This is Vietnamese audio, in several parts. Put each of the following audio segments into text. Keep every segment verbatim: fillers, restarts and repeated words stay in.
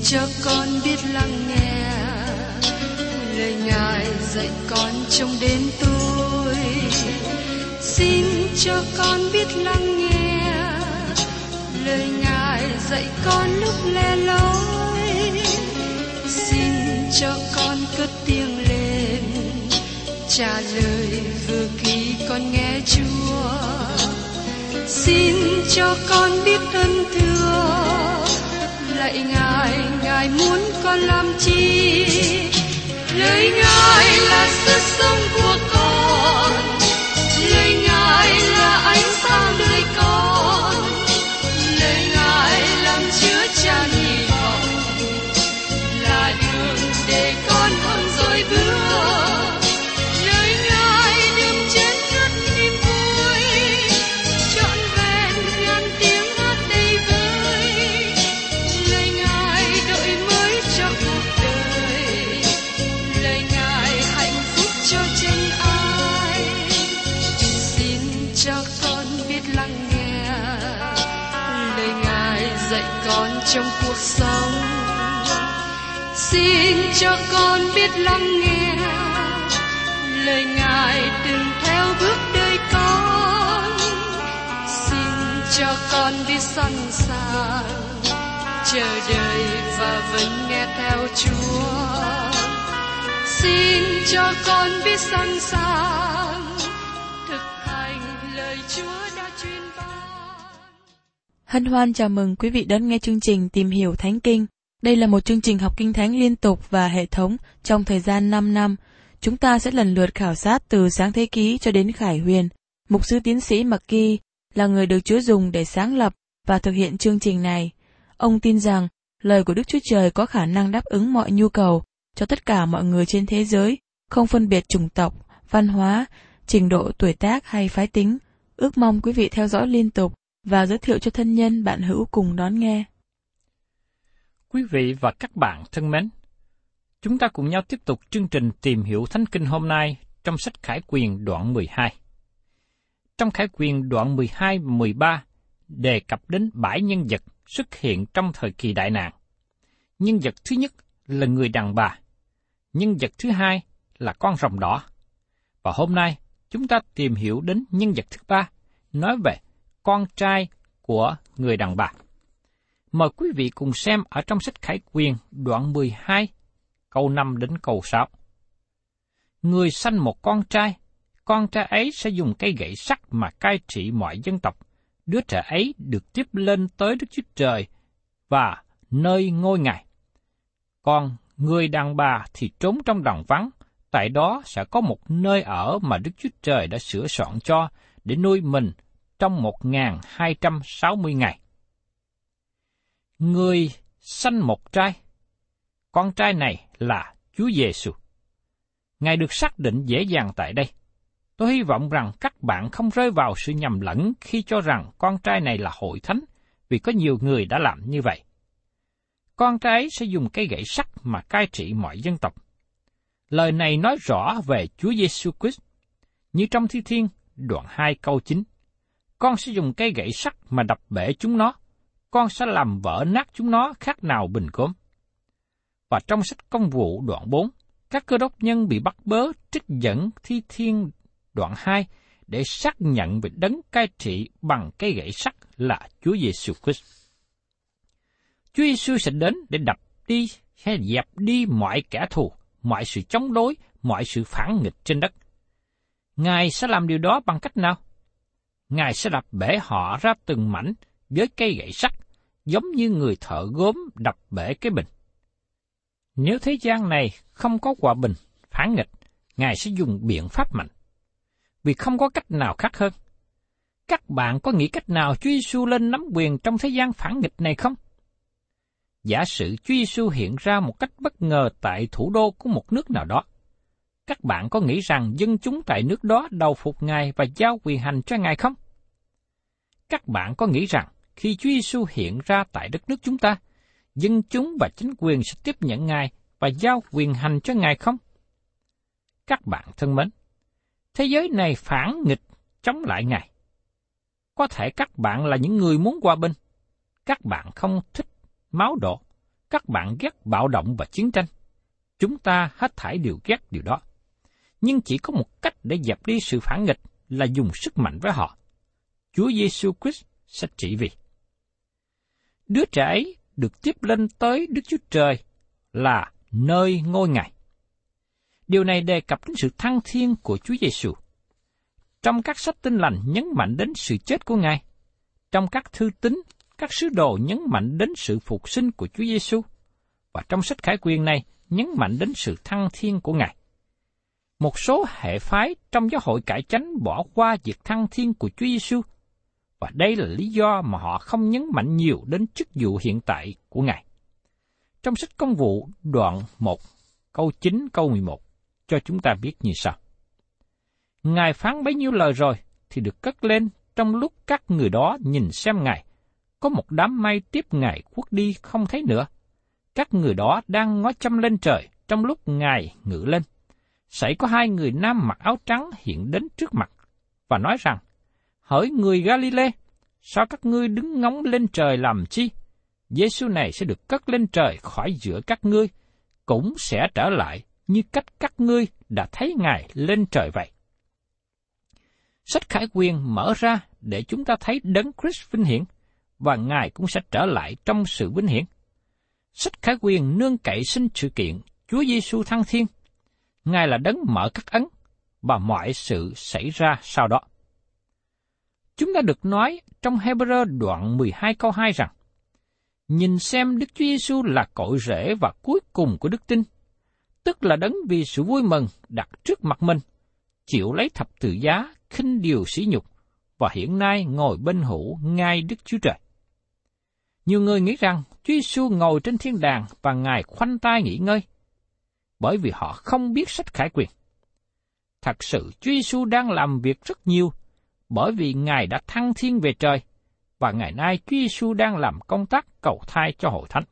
cho con biết lắng nghe lời Ngài dạy con trong đêm tối. Xin cho con biết lắng nghe lời Ngài dạy con lúc lẻ loi. Xin cho con cất tiếng lên trả lời vừa khi con nghe Chúa. Xin cho con biết ơn thưa lạy Ngài, Ngài muốn con làm chi? Lời Ngài là sức sống của con, lời Ngài là ánh sáng đời con, lời Ngài làm chứa chan hy vọng, là đường để con hơn rồi bước. Lời Ngài đừng chết ngất niềm vui, trọn vẹn ngàn tiếng hát đầy vơi. Lời Ngài đổi mới cho cuộc đời, lời Ngài hạnh phúc cho chân ai. Xin cho con biết lắng nghe lời Ngài dạy con trong cuộc sống. Xin cho con biết lắng nghe lời Ngài từng theo bước đời con. Xin cho con biết sẵn sàng chờ đợi và vẫn nghe theo Chúa. Xin cho con biết sẵn sàng thực hành lời Chúa đã truyền ban. Hân hoan chào mừng quý vị đón nghe chương trình Tìm hiểu Thánh Kinh. Đây là một chương trình học Kinh Thánh liên tục và hệ thống trong thời gian năm năm. Chúng ta sẽ lần lượt khảo sát từ Sáng Thế Ký cho đến Khải Huyền. Mục sư tiến sĩ McGee là người được Chúa dùng để sáng lập và thực hiện chương trình này. Ông tin rằng lời của Đức Chúa Trời có khả năng đáp ứng mọi nhu cầu cho tất cả mọi người trên thế giới, không phân biệt chủng tộc, văn hóa, trình độ tuổi tác hay phái tính. Ước mong quý vị theo dõi liên tục và giới thiệu cho thân nhân bạn hữu cùng đón nghe. Quý vị và các bạn thân mến, chúng ta cùng nhau tiếp tục chương trình Tìm hiểu Thánh Kinh hôm nay trong sách Khải Quyền đoạn mười hai. Trong Khải Quyền đoạn mười hai và mười ba đề cập đến bảy nhân vật xuất hiện trong thời kỳ đại nạn. Nhân vật thứ nhất là người đàn bà, nhân vật thứ hai là con rồng đỏ. Và hôm nay chúng ta tìm hiểu đến nhân vật thứ ba, nói về con trai của người đàn bà. Mời quý vị cùng xem ở trong sách Khải Quyền đoạn mười hai, câu năm đến câu sáu. Người sanh một con trai, con trai ấy sẽ dùng cây gậy sắt mà cai trị mọi dân tộc. Đứa trẻ ấy được tiếp lên tới Đức Chúa Trời và nơi ngôi Ngài. Còn người đàn bà thì trốn trong đồng vắng, tại đó sẽ có một nơi ở mà Đức Chúa Trời đã sửa soạn cho để nuôi mình trong một nghìn hai trăm sáu mươi ngày. Người sanh một trai, con trai này là Chúa Giêsu. Ngài được xác định dễ dàng tại đây. Tôi hy vọng rằng các bạn không rơi vào sự nhầm lẫn khi cho rằng con trai này là hội thánh, vì có nhiều người đã làm như vậy. Con trai ấy sẽ dùng cây gậy sắt mà cai trị mọi dân tộc. Lời này nói rõ về Chúa Giêsu Christ, như trong Thi Thiên đoạn hai câu chín. Con sẽ dùng cây gậy sắt mà đập bể chúng nó, con sẽ làm vỡ nát chúng nó khác nào bình gốm. Và trong sách Công vụ đoạn bốn, các cơ đốc nhân bị bắt bớ trích dẫn Thi Thiên đoạn hai để xác nhận về đấng cai trị bằng cây gậy sắt là Chúa Giêsu Christ. Chúa Giêsu sẽ đến để đập đi hay dẹp đi mọi kẻ thù, mọi sự chống đối, mọi sự phản nghịch trên đất. Ngài sẽ làm điều đó bằng cách nào? Ngài sẽ đập bể họ ra từng mảnh với cây gậy sắt, giống như người thợ gốm đập bể cái bình. Nếu thế gian này không có hòa bình, phản nghịch, Ngài sẽ dùng biện pháp mạnh, vì không có cách nào khác hơn. Các bạn có nghĩ cách nào Chúa Giêsu lên nắm quyền trong thế gian phản nghịch này không? Giả sử Chúa Giêsu hiện ra một cách bất ngờ tại thủ đô của một nước nào đó, các bạn có nghĩ rằng dân chúng tại nước đó đầu phục Ngài và giao quyền hành cho Ngài không? Các bạn có nghĩ rằng khi Chúa Giêsu hiện ra tại đất nước chúng ta, dân chúng và chính quyền sẽ tiếp nhận Ngài và giao quyền hành cho Ngài không? Các bạn thân mến, thế giới này phản nghịch chống lại Ngài. Có thể các bạn là những người muốn hòa bình, các bạn không thích máu đổ, Các bạn ghét bạo động và chiến tranh. Chúng ta hết thảy đều ghét điều đó. Nhưng chỉ có một cách để dẹp đi sự phản nghịch là dùng sức mạnh với họ. Chúa Giêsu Christ sẽ trị vì. Đứa trẻ ấy được tiếp lên tới Đức Chúa Trời là nơi ngôi Ngài. Điều này đề cập đến sự thăng thiên của Chúa Giêsu. Trong các sách Tin Lành nhấn mạnh đến sự chết của Ngài. Trong các thư tín, các sứ đồ nhấn mạnh đến sự phục sinh của Chúa Giêsu. Và trong sách Khải Quyền này nhấn mạnh đến sự thăng thiên của Ngài. Một số hệ phái trong giáo hội cải chánh bỏ qua việc thăng thiên của Chúa Giêsu, và đây là lý do mà họ không nhấn mạnh nhiều đến chức vụ hiện tại của Ngài. Trong sách Công vụ đoạn một, câu chín, câu mười một, cho chúng ta biết như sau. Ngài phán bấy nhiêu lời rồi thì được cất lên trong lúc các người đó nhìn xem Ngài. Có một đám mây tiếp Ngài khuất đi không thấy nữa. Các người đó đang ngó chăm lên trời trong lúc Ngài ngự lên. Xảy có hai người nam mặc áo trắng hiện đến trước mặt và nói rằng, hỡi người Galile, sao các ngươi đứng ngóng lên trời làm chi? Giêsu này sẽ được cất lên trời khỏi giữa các ngươi, cũng sẽ trở lại như cách các ngươi đã thấy Ngài lên trời vậy. Sách Khải Quyền mở ra để chúng ta thấy Đấng Christ vinh hiển, và Ngài cũng sẽ trở lại trong sự vinh hiển. Sách Khải Quyền nương cậy sinh sự kiện Chúa Giêsu thăng thiên. Ngài là Đấng mở các ấn, và mọi sự xảy ra sau đó. Chúng ta được nói trong Hebrew đoạn mười hai câu hai rằng, nhìn xem Đức Chúa Giêsu là cội rễ và cuối cùng của đức tin, tức là Đấng vì sự vui mừng đặt trước mặt mình, chịu lấy thập tự giá, khinh điều sỉ nhục, và hiện nay ngồi bên hữu ngai Đức Chúa Trời. Nhiều người nghĩ rằng Chúa Giêsu ngồi trên thiên đàng và Ngài khoanh tay nghỉ ngơi, bởi vì họ không biết sách Khải Quyền. Thật sự Chúa Giêsu đang làm việc rất nhiều, bởi vì Ngài đã thăng thiên về trời, và ngày nay Chúa Giêsu đang làm công tác cầu thai cho hội thánh.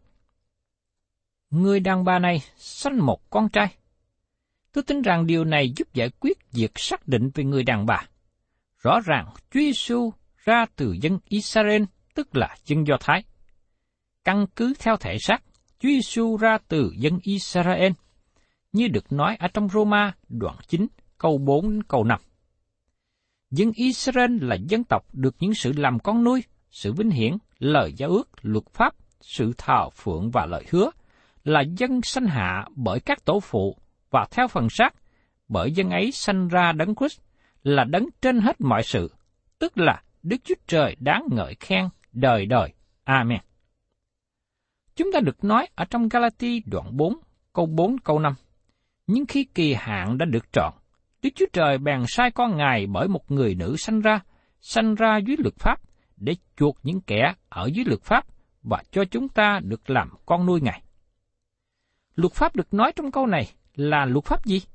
Người đàn bà này sanh một con trai. Tôi tin rằng điều này giúp giải quyết việc xác định về người đàn bà. Rõ ràng Chúa Giêsu ra từ dân Israel, tức là dân Do Thái. Căn cứ theo thể xác, Chúa Giêsu ra từ dân Israel, như được nói ở trong Roma đoạn chín, câu bốn đến câu năm. Dân Israel là dân tộc được những sự làm con nuôi, sự vinh hiển, lời giao ước, luật pháp, sự thờ phượng và lời hứa, là dân sanh hạ bởi các tổ phụ và theo phần xác, bởi dân ấy sanh ra Đấng Christ, là Đấng trên hết mọi sự, tức là Đức Chúa Trời đáng ngợi khen đời đời. Amen. Chúng ta được nói ở trong Galati đoạn bốn, câu bốn, câu năm. Nhưng khi kỳ hạn đã được trọn, Đức Chúa Trời bèn sai con Ngài bởi một người nữ sanh ra, sanh ra dưới luật pháp, để chuộc những kẻ ở dưới luật pháp và cho chúng ta được làm con nuôi Ngài. Luật pháp được nói trong câu này là luật pháp gì?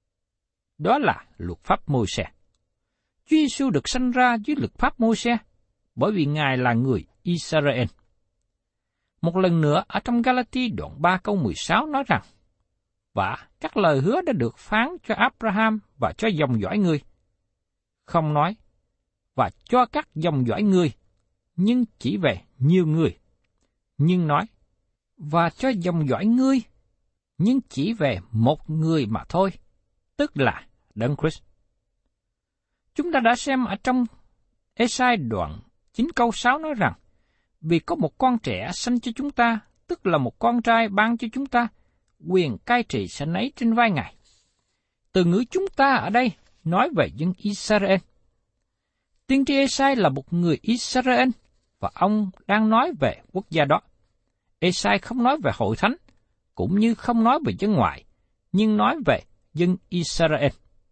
Đó là luật pháp Môi-se. Chúa Giêsu được sanh ra dưới luật pháp Môi-se bởi vì Ngài là người Israel. Một lần nữa ở trong Galati đoạn ba câu mười sáu nói rằng, và các lời hứa đã được phán cho Abraham và cho dòng dõi ngươi. Không nói, và cho các dòng dõi ngươi, nhưng chỉ về nhiều người. Nhưng nói, và cho dòng dõi ngươi, nhưng chỉ về một người mà thôi, tức là Đấng Christ. Chúng ta đã xem ở trong Ê-sai đoạn chín câu sáu nói rằng, vì có một con trẻ sanh cho chúng ta, tức là một con trai ban cho chúng ta, quyền cai trị sẽ nấy trên vai Ngài. Từ ngữ chúng ta ở đây nói về dân Israel. Tiên tri Ê-sai là một người Israel, và ông đang nói về quốc gia đó. Ê-sai không nói về hội thánh, cũng như không nói về dân ngoại, nhưng nói về dân Israel.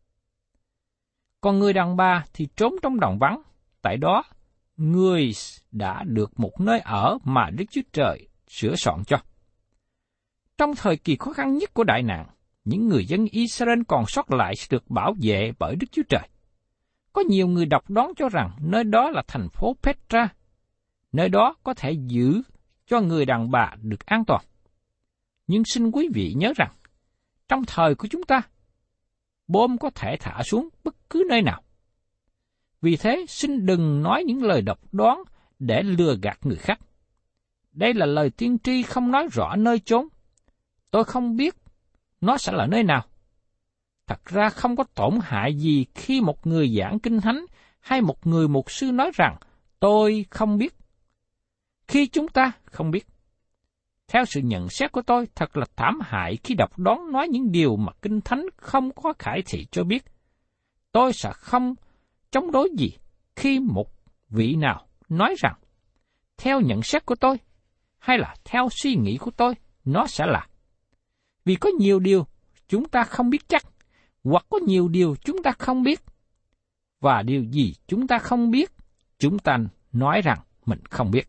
Còn người đàn bà thì trốn trong đồng vắng, tại đó người đã được một nơi ở mà Đức Chúa Trời sửa soạn cho. Trong thời kỳ khó khăn nhất của đại nạn, những người dân Israel còn sót lại sẽ được bảo vệ bởi Đức Chúa Trời. Có nhiều người độc đoán cho rằng nơi đó là thành phố Petra, nơi đó có thể giữ cho người đàn bà được an toàn. Nhưng xin quý vị nhớ rằng, trong thời của chúng ta, bom có thể thả xuống bất cứ nơi nào. Vì thế, xin đừng nói những lời độc đoán để lừa gạt người khác. Đây là lời tiên tri không nói rõ nơi chốn. Tôi không biết nó sẽ là nơi nào. Thật ra không có tổn hại gì khi một người giảng kinh thánh hay một người mục sư nói rằng tôi không biết. Khi chúng ta không biết. Theo sự nhận xét của tôi, thật là thảm hại khi đọc đoán nói những điều mà kinh thánh không có khải thị cho biết. Tôi sẽ không chống đối gì khi một vị nào nói rằng, theo nhận xét của tôi, hay là theo suy nghĩ của tôi, nó sẽ là. Vì có nhiều điều chúng ta không biết chắc, hoặc có nhiều điều chúng ta không biết. Và điều gì chúng ta không biết, chúng ta nói rằng mình không biết.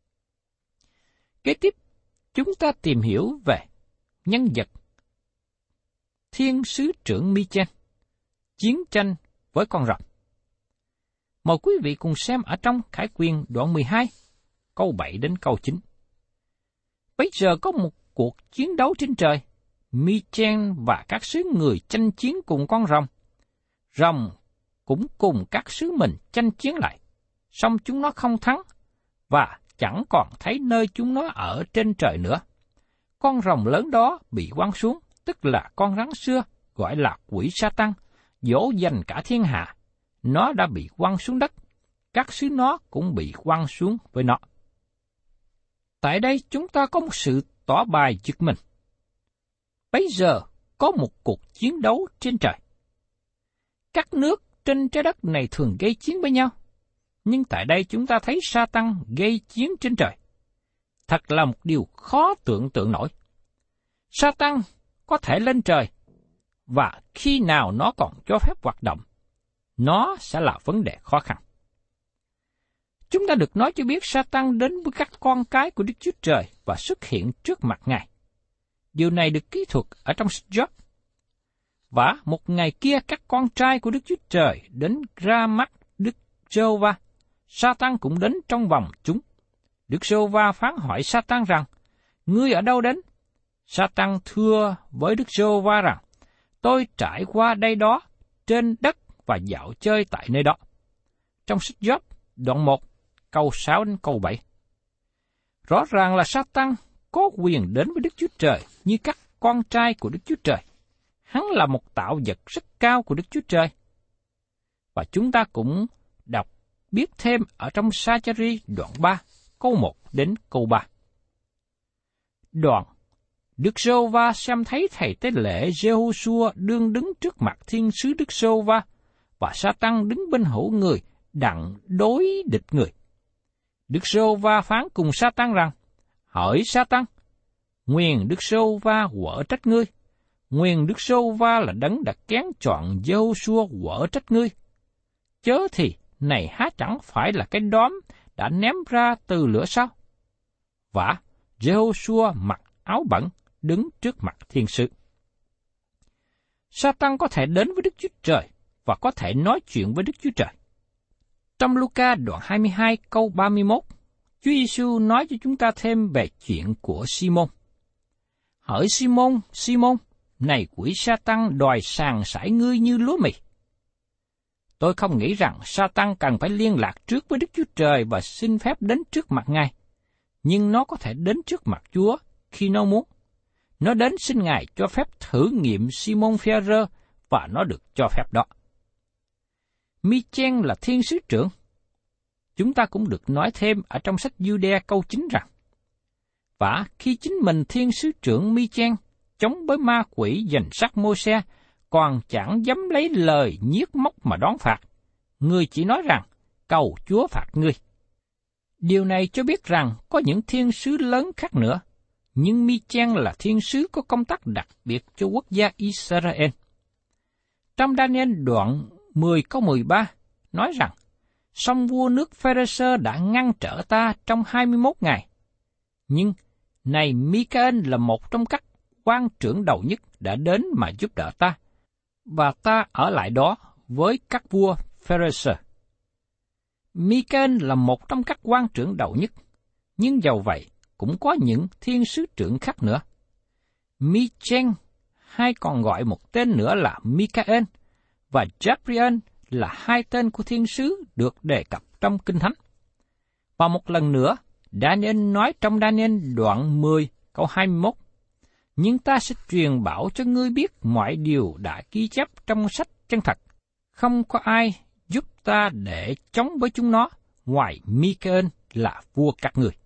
Kế tiếp, chúng ta tìm hiểu về nhân vật Thiên sứ trưởng Mi-chen, chiến tranh với con rồng. Mời quý vị cùng xem ở trong Khải Quyền đoạn mười hai, câu bảy đến câu chín. Bây giờ có một cuộc chiến đấu trên trời, Mi-chen và các sứ người tranh chiến cùng con rồng. Rồng cũng cùng các sứ mình tranh chiến lại, song chúng nó không thắng, và chẳng còn thấy nơi chúng nó ở trên trời nữa. Con rồng lớn đó bị quăng xuống, tức là con rắn xưa, gọi là quỷ Sa-tăng, dỗ dành cả thiên hạ. Nó đã bị quăng xuống đất, các sứ nó cũng bị quăng xuống với nó. Tại đây chúng ta có một sự tỏ bài giật mình. Bây giờ có một cuộc chiến đấu trên trời. Các nước trên trái đất này thường gây chiến với nhau, nhưng tại đây chúng ta thấy Sa-tăng gây chiến trên trời. Thật là một điều khó tưởng tượng nổi. Sa-tăng có thể lên trời, và khi nào nó còn cho phép hoạt động, nó sẽ là vấn đề khó khăn. Chúng ta được nói cho biết Sa-tăng đến với các con cái của Đức Chúa Trời và xuất hiện trước mặt Ngài. Điều này được kỹ thuật ở trong sách Job. Và một ngày kia các con trai của Đức Chúa Trời đến ra mắt Đức Giê-hô-va. Sa-tăng cũng đến trong vòng chúng. Đức Giê-hô-va phán hỏi Sa-tăng rằng, ngươi ở đâu đến? Sa-tăng thưa với Đức Giê-hô-va rằng, tôi trải qua đây đó, trên đất và dạo chơi tại nơi đó. Trong sách Job, đoạn một, câu sáu đến câu bảy. Rõ ràng là Sa-tăng có quyền đến với Đức Chúa Trời như các con trai của Đức Chúa Trời. Hắn là một tạo vật rất cao của Đức Chúa Trời. Và chúng ta cũng đọc biết thêm ở trong Sa-cha-ri đoạn ba, câu một đến câu ba. Đoạn, Đức Giê-hô-va xem thấy thầy tế lễ Giê-hô-xua đương đứng trước mặt thiên sứ Đức Giê-hô-va, và Sa-tăng đứng bên hữu người, đặng đối địch người. Đức Giê-hô-va phán cùng Sa-tăng rằng, hỏi Sa-tăng, nguyền Đức Giê-hô-va quở trách ngươi, nguyền Đức Giê-hô-va là đấng đã kén chọn Giê-hô-xua quở trách ngươi. Chớ thì, này há chẳng phải là cái đóm đã ném ra từ lửa sao? Và Giê-hô-xua mặc áo bẩn, đứng trước mặt thiên sứ. Sa-tăng có thể đến với Đức Chúa Trời và có thể nói chuyện với Đức Chúa Trời. Trong Luca đoạn hai mươi hai câu ba mươi mốt, Chúa Giêsu nói cho chúng ta thêm về chuyện của Si-môn. Hỡi Si-môn, Si-môn, này quỷ Sa-tăng đòi sàng sải ngươi như lúa mì. Tôi không nghĩ rằng Sa-tăng cần phải liên lạc trước với Đức Chúa Trời và xin phép đến trước mặt Ngài, nhưng nó có thể đến trước mặt Chúa khi nó muốn. Nó đến xin Ngài cho phép thử nghiệm Si-môn Phi-e-rơ và nó được cho phép đó. Mi-chen là thiên sứ trưởng. Chúng ta cũng được nói thêm ở trong sách Giu-đe câu chín rằng, và khi chính mình thiên sứ trưởng Mi-chen chống với ma quỷ giành sắc Mô-se, còn chẳng dám lấy lời nhiếc móc mà đón phạt, người chỉ nói rằng, cầu Chúa phạt ngươi. Điều này cho biết rằng có những thiên sứ lớn khác nữa, nhưng Mi-chen là thiên sứ có công tác đặc biệt cho quốc gia Israel. Trong Daniel đoạn mười câu mười ba nói rằng, song vua nước Pharisơ đã ngăn trở ta trong hai mươi mốt ngày. Nhưng, này Mi-ca-ên là một trong các quan trưởng đầu nhất đã đến mà giúp đỡ ta, và ta ở lại đó với các vua Pharisơ. Mi-ca-ên là một trong các quan trưởng đầu nhất, nhưng dầu vậy cũng có những thiên sứ trưởng khác nữa. Mi-chen hay còn gọi một tên nữa là Mi-ca-ên, và Gabriel là hai tên của thiên sứ được đề cập trong Kinh Thánh. Và một lần nữa, Daniel nói trong Daniel đoạn mười câu hai mươi mốt, nhưng ta sẽ truyền bảo cho ngươi biết mọi điều đã ghi chép trong sách chân thật. Không có ai giúp ta để chống với chúng nó, ngoài Michael là vua các ngươi.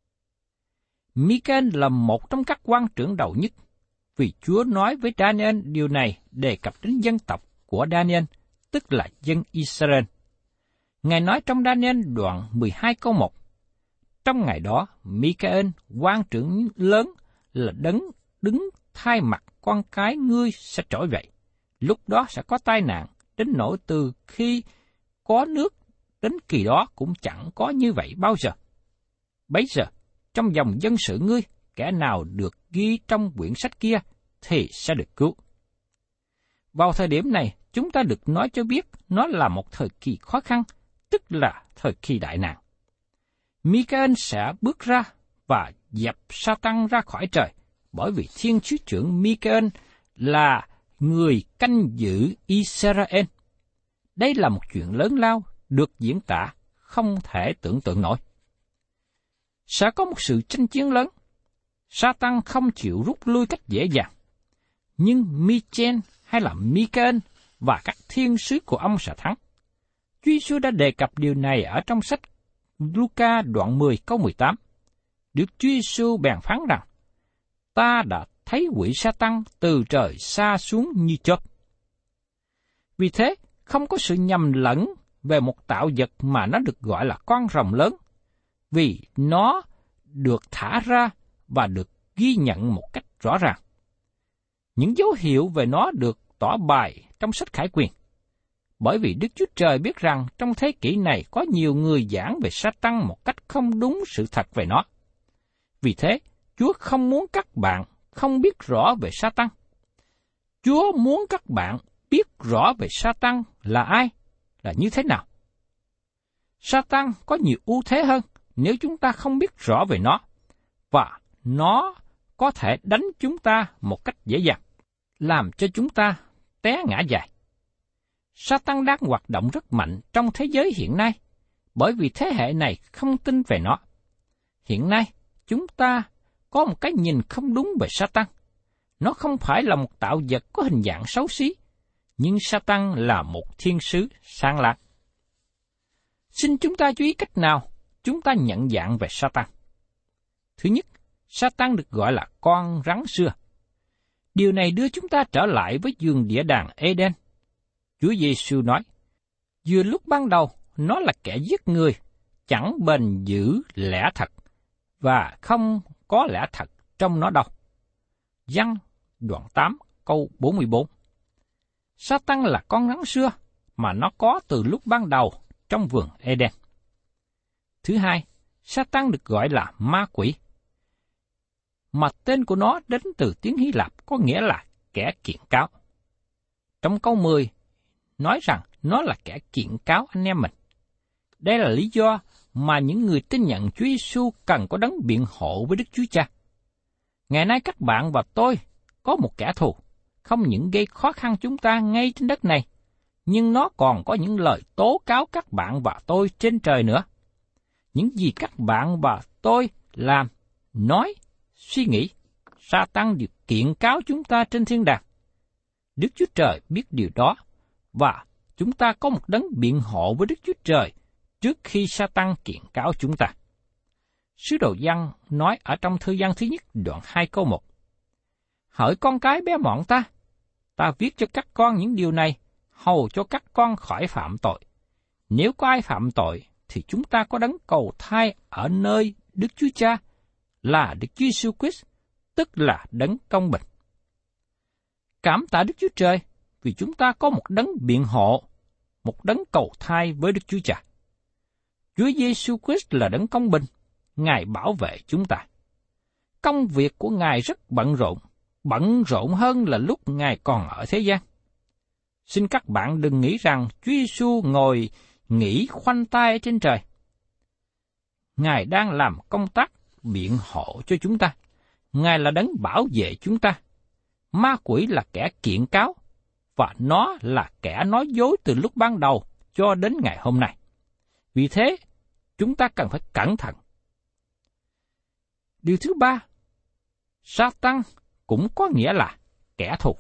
Michael là một trong các quan trưởng đầu nhất, vì Chúa nói với Daniel điều này đề cập đến dân tộc của Daniel, tức là dân Israel. Ngài nói trong Daniel đoạn mười hai câu một, trong ngày đó, Michael, quan trưởng lớn, là đấng đứng thay mặt con cái ngươi sẽ trỗi dậy. Lúc đó sẽ có tai nạn, đến nỗi từ khi có nước đến kỳ đó cũng chẳng có như vậy bao giờ. Bấy giờ, trong dòng dân sự ngươi, kẻ nào được ghi trong quyển sách kia thì sẽ được cứu. Vào thời điểm này, chúng ta được nói cho biết nó là một thời kỳ khó khăn, tức là thời kỳ đại nạn. Michael sẽ bước ra và dẹp Sa-tăng ra khỏi trời, bởi vì thiên sứ trưởng Michael là người canh giữ Israel. Đây là một chuyện lớn lao, được diễn tả không thể tưởng tượng nổi. Sẽ có một sự tranh chiến lớn. Sa-tăng không chịu rút lui cách dễ dàng, nhưng Michael hay là Michael và các thiên sứ của ông sẽ thắng. Chúa Giêsu đã đề cập điều này ở trong sách Luca đoạn mười câu mười tám. Đức Chúa Giêsu bèn phán rằng, ta đã thấy quỷ Sa-tăng từ trời xa xuống như chớp. Vì thế, không có sự nhầm lẫn về một tạo vật mà nó được gọi là con rồng lớn, vì nó được thả ra và được ghi nhận một cách rõ ràng. Những dấu hiệu về nó được tỏ bày trong sách Khải Quyền, bởi vì Đức Chúa Trời biết rằng trong thế kỷ này có nhiều người giảng về Sa-tăng một cách không đúng sự thật về nó. Vì thế, Chúa không muốn các bạn không biết rõ về Sa-tăng. Chúa muốn các bạn biết rõ về Sa-tăng là ai, là như thế nào. Sa-tăng có nhiều ưu thế hơn nếu chúng ta không biết rõ về nó, và nó có thể đánh chúng ta một cách dễ dàng, làm cho chúng ta té ngã dài. Sa-tăng đang hoạt động rất mạnh trong thế giới hiện nay, bởi vì thế hệ này không tin về nó. Hiện nay, chúng ta có một cái nhìn không đúng về Sa-tăng. Nó không phải là một tạo vật có hình dạng xấu xí, nhưng Sa-tăng là một thiên sứ sáng lạng. Xin chúng ta chú ý cách nào chúng ta nhận dạng về Sa-tăng. Thứ nhất, Sa-tăng được gọi là con rắn xưa. Điều này đưa chúng ta trở lại với vườn địa đàng Eden. Chúa Giêsu nói, vừa lúc ban đầu nó là kẻ giết người, chẳng bền giữ lẽ thật, và không có lẽ thật trong nó đâu. Giăng đoạn tám câu bốn mươi bốn. Sa-tăng là con rắn xưa mà nó có từ lúc ban đầu trong vườn Eden. Thứ hai, Sa-tăng được gọi là ma quỷ, mà tên của nó đến từ tiếng Hy Lạp có nghĩa là kẻ kiện cáo. Trong câu mười, nói rằng nó là kẻ kiện cáo anh em mình. Đây là lý do mà những người tin nhận Chúa Giêsu cần có đấng biện hộ với Đức Chúa Cha. Ngày nay các bạn và tôi có một kẻ thù, không những gây khó khăn chúng ta ngay trên đất này, nhưng nó còn có những lời tố cáo các bạn và tôi trên trời nữa. Những gì các bạn và tôi làm, nói, suy nghĩ, Sa-tăng đều kiện cáo chúng ta trên thiên đàng. Đức Chúa Trời biết điều đó, và chúng ta có một đấng biện hộ với Đức Chúa Trời trước khi Sa-tăng kiện cáo chúng ta. Sứ đồ Giăng nói ở trong thư Giăng thứ nhất đoạn hai câu một. Hỡi con cái bé mọn ta, ta viết cho các con những điều này, hầu cho các con khỏi phạm tội. Nếu có ai phạm tội, thì chúng ta có đấng cầu thay ở nơi Đức Chúa Cha, là Đức Chúa Giêsu Christ, tức là đấng công bình. Cảm tạ Đức Chúa Trời, vì chúng ta có một đấng biện hộ, một đấng cầu thay với Đức Chúa Cha. Chúa Giêsu Christ là đấng công bình, Ngài bảo vệ chúng ta. Công việc của Ngài rất bận rộn, bận rộn hơn là lúc Ngài còn ở thế gian. Xin các bạn đừng nghĩ rằng Chúa Giêsu ngồi nghỉ khoanh tay ở trên trời. Ngài đang làm công tác biện hộ cho chúng ta. Ngài là đấng bảo vệ chúng ta. Ma quỷ là kẻ kiện cáo, và nó là kẻ nói dối từ lúc ban đầu cho đến ngày hôm nay. Vì thế, chúng ta cần phải cẩn thận. Điều thứ ba, Sa-tan cũng có nghĩa là kẻ thù.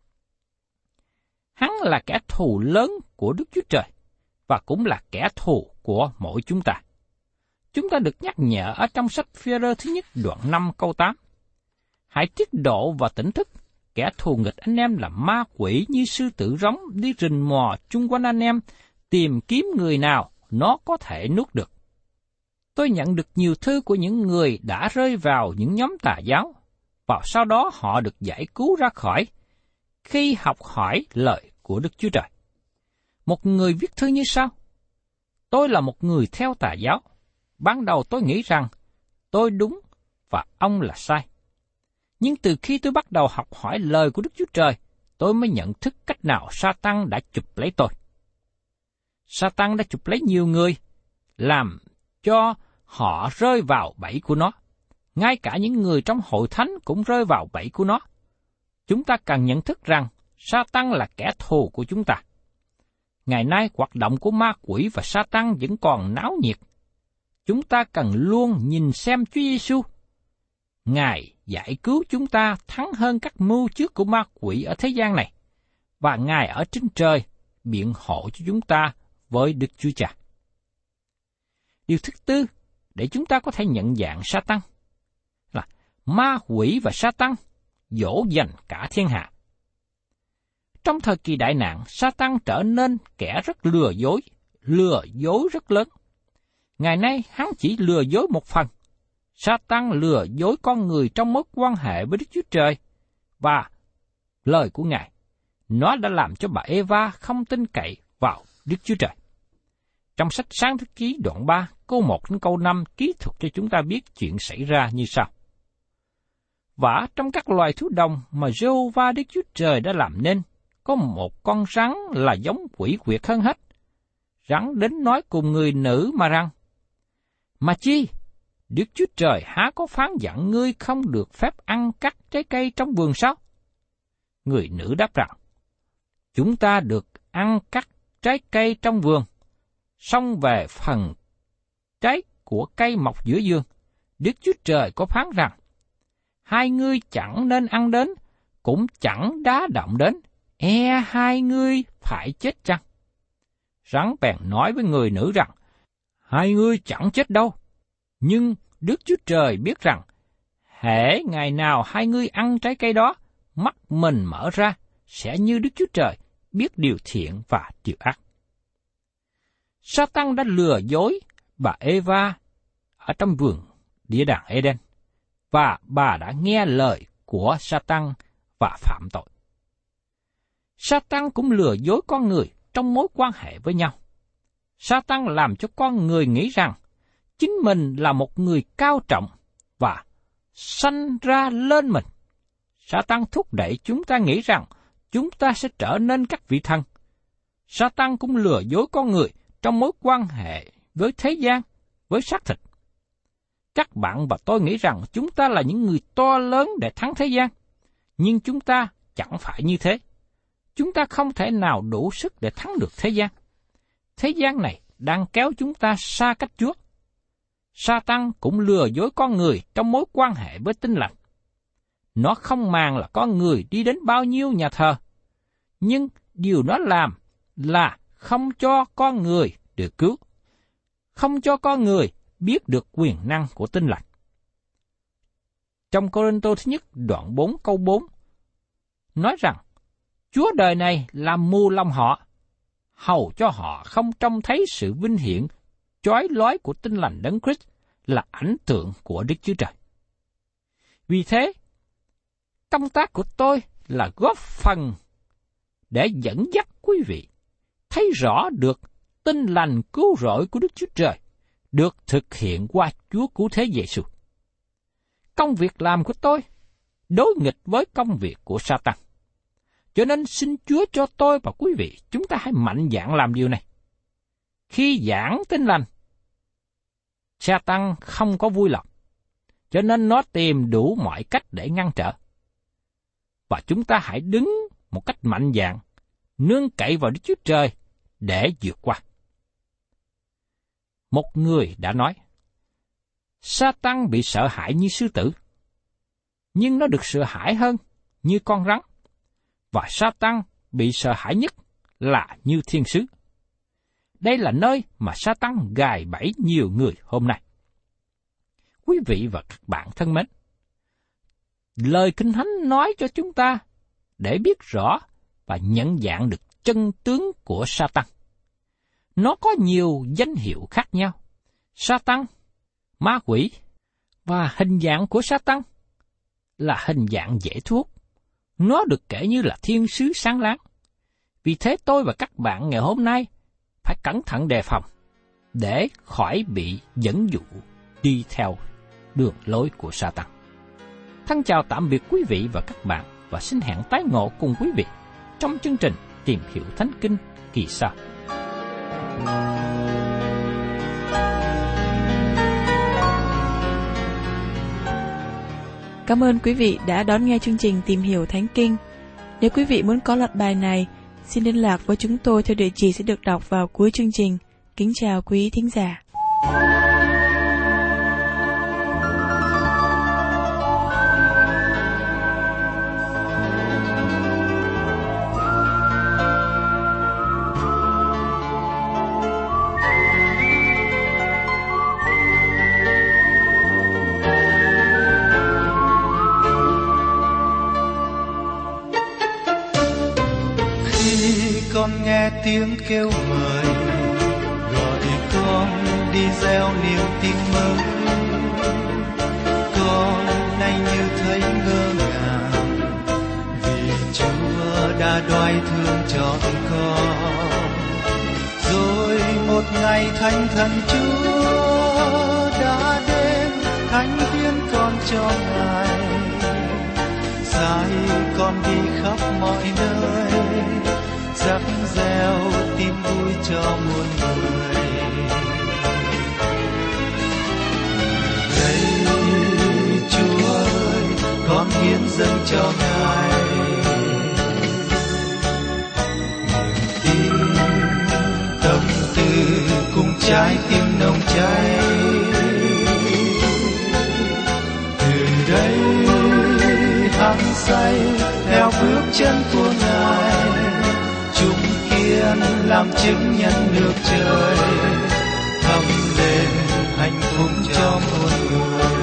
Hắn là kẻ thù lớn của Đức Chúa Trời và cũng là kẻ thù của mỗi chúng ta. Chúng ta được nhắc nhở ở trong sách Phi-e-rơ thứ nhất đoạn năm câu tám. Hãy tiết độ và tỉnh thức, kẻ thù nghịch anh em là ma quỷ như sư tử rống đi rình mò chung quanh anh em, tìm kiếm người nào nó có thể nuốt được. Tôi nhận được nhiều thư của những người đã rơi vào những nhóm tà giáo, và sau đó họ được giải cứu ra khỏi khi học hỏi lời của Đức Chúa Trời. Một người viết thư như sau: Tôi là một người theo tà giáo. Ban đầu tôi nghĩ rằng tôi đúng và ông là sai. Nhưng từ khi tôi bắt đầu học hỏi lời của Đức Chúa Trời, tôi mới nhận thức cách nào Sa-tan đã chụp lấy tôi. Sa-tan đã chụp lấy nhiều người, làm cho họ rơi vào bẫy của nó. Ngay cả những người trong hội thánh cũng rơi vào bẫy của nó. Chúng ta cần nhận thức rằng Sa-tan là kẻ thù của chúng ta. Ngày nay hoạt động của ma quỷ và Sa-tan vẫn còn náo nhiệt. Chúng ta cần luôn nhìn xem Chúa Giêsu. Ngài giải cứu chúng ta thắng hơn các mưu trước của ma quỷ ở thế gian này, và Ngài ở trên trời biện hộ cho chúng ta với Đức Chúa Cha. Điều thứ tư, để chúng ta có thể nhận dạng Sa-tan, là ma quỷ và Sa-tan dỗ dành cả thiên hạ. Trong thời kỳ đại nạn, Sa-tan trở nên kẻ rất lừa dối, lừa dối rất lớn. Ngày nay, hắn chỉ lừa dối một phần. Sa-tan lừa dối con người trong mối quan hệ với Đức Chúa Trời và lời của Ngài. Nó đã làm cho bà Eva không tin cậy vào Đức Chúa Trời. Trong sách Sáng Thế Ký đoạn ba, câu một đến câu năm kỹ thuật cho chúng ta biết chuyện xảy ra như sau. Và trong các loài thú đồng mà Giê-hô-va Đức Chúa Trời đã làm nên, có một con rắn là giống quỷ quyệt hơn hết. Rắn đến nói cùng người nữ mà rằng, Mà chi, Đức Chúa Trời há có phán dặn ngươi không được phép ăn cắt trái cây trong vườn sao? Người nữ đáp rằng, Chúng ta được ăn cắt trái cây trong vườn, xong về phần trái của cây mọc giữa vườn, Đức Chúa Trời có phán rằng, Hai ngươi chẳng nên ăn đến, cũng chẳng đá động đến, e hai ngươi phải chết chăng? Rắn bèn nói với người nữ rằng, Hai ngươi chẳng chết đâu, nhưng Đức Chúa Trời biết rằng, hễ ngày nào hai ngươi ăn trái cây đó, mắt mình mở ra, sẽ như Đức Chúa Trời, biết điều thiện và điều ác. Sa-tan đã lừa dối bà Eva ở trong vườn địa đàng Eden, và bà đã nghe lời của Sa-tan và phạm tội. Sa-tan cũng lừa dối con người trong mối quan hệ với nhau. Sa-tan làm cho con người nghĩ rằng chính mình là một người cao trọng và sanh ra lên mình. Sa-tan thúc đẩy chúng ta nghĩ rằng chúng ta sẽ trở nên các vị thần. Sa-tan cũng lừa dối con người trong mối quan hệ với thế gian, với xác thịt. Các bạn và tôi nghĩ rằng chúng ta là những người to lớn để thắng thế gian, nhưng chúng ta chẳng phải như thế. Chúng ta không thể nào đủ sức để thắng được thế gian. Thế gian này đang kéo chúng ta xa cách Chúa. Sa-tan cũng lừa dối con người trong mối quan hệ với Tin Lành. Nó không màng là con người đi đến bao nhiêu nhà thờ, nhưng điều nó làm là không cho con người được cứu, không cho con người biết được quyền năng của Tin Lành. Trong Cô-rinh-tô thứ nhất đoạn bốn câu bốn, nói rằng, Chúa đời này làm mù lòng họ, hầu cho họ không trông thấy sự vinh hiển, chói lói của Tin Lành Đấng Christ là ảnh tượng của Đức Chúa Trời. Vì thế, công tác của tôi là góp phần để dẫn dắt quý vị thấy rõ được Tin Lành cứu rỗi của Đức Chúa Trời được thực hiện qua Chúa Cứu Thế Giêsu. Công việc làm của tôi đối nghịch với công việc của Sa-tan. Cho nên xin Chúa cho tôi và quý vị chúng ta hãy mạnh dạn làm điều này. Khi giảng Tin Lành, Sa-tan không có vui lòng, cho nên nó tìm đủ mọi cách để ngăn trở. Và chúng ta hãy đứng một cách mạnh dạn, nương cậy vào Đức Chúa Trời để vượt qua. Một người đã nói, Sa-tan bị sợ hãi như sư tử, nhưng nó được sợ hãi hơn như con rắn, và Sa-tan bị sợ hãi nhất là như thiên sứ. Đây là nơi mà Sa-tan gài bẫy nhiều người hôm nay. Quý vị và các bạn thân mến, lời Kinh Thánh nói cho chúng ta để biết rõ và nhận dạng được chân tướng của Sa-tan. Nó có nhiều danh hiệu khác nhau. Sa-tan, ma quỷ, và hình dạng của Sa-tan là hình dạng dễ thuốc. Nó được kể như là thiên sứ sáng láng. Vì thế tôi và các bạn ngày hôm nay phải cẩn thận đề phòng để khỏi bị dẫn dụ đi theo đường lối của Sa-tan. Thân chào tạm biệt quý vị và các bạn, và xin hẹn tái ngộ cùng quý vị trong chương trình Tìm Hiểu Thánh Kinh kỳ sau. Cảm ơn quý vị đã đón nghe chương trình Tìm Hiểu Thánh Kinh. Nếu quý vị muốn có loạt bài này, xin liên lạc với chúng tôi theo địa chỉ sẽ được đọc vào cuối chương trình. Kính chào quý thính giả. Con nghe tiếng kêu mời, gọi con đi gieo niềm tin mới. Con nay như thấy ngơ ngàng, vì Chúa đã đoái thương cho con. Rồi một ngày thánh thần Chúa đã đến, thánh hiến con cho Ngài, sai con đi khắp mọi nơi, rắc reo tin vui cho muôn người. Đây Chúa ơi, con hiến dâng cho Ngài niềm tin, tâm tư cùng trái tim nồng cháy. Từ đây hăng say theo bước chân của Ngài, chúng kiên làm chứng nhân nước trời, thắp lên hạnh phúc cho muôn người.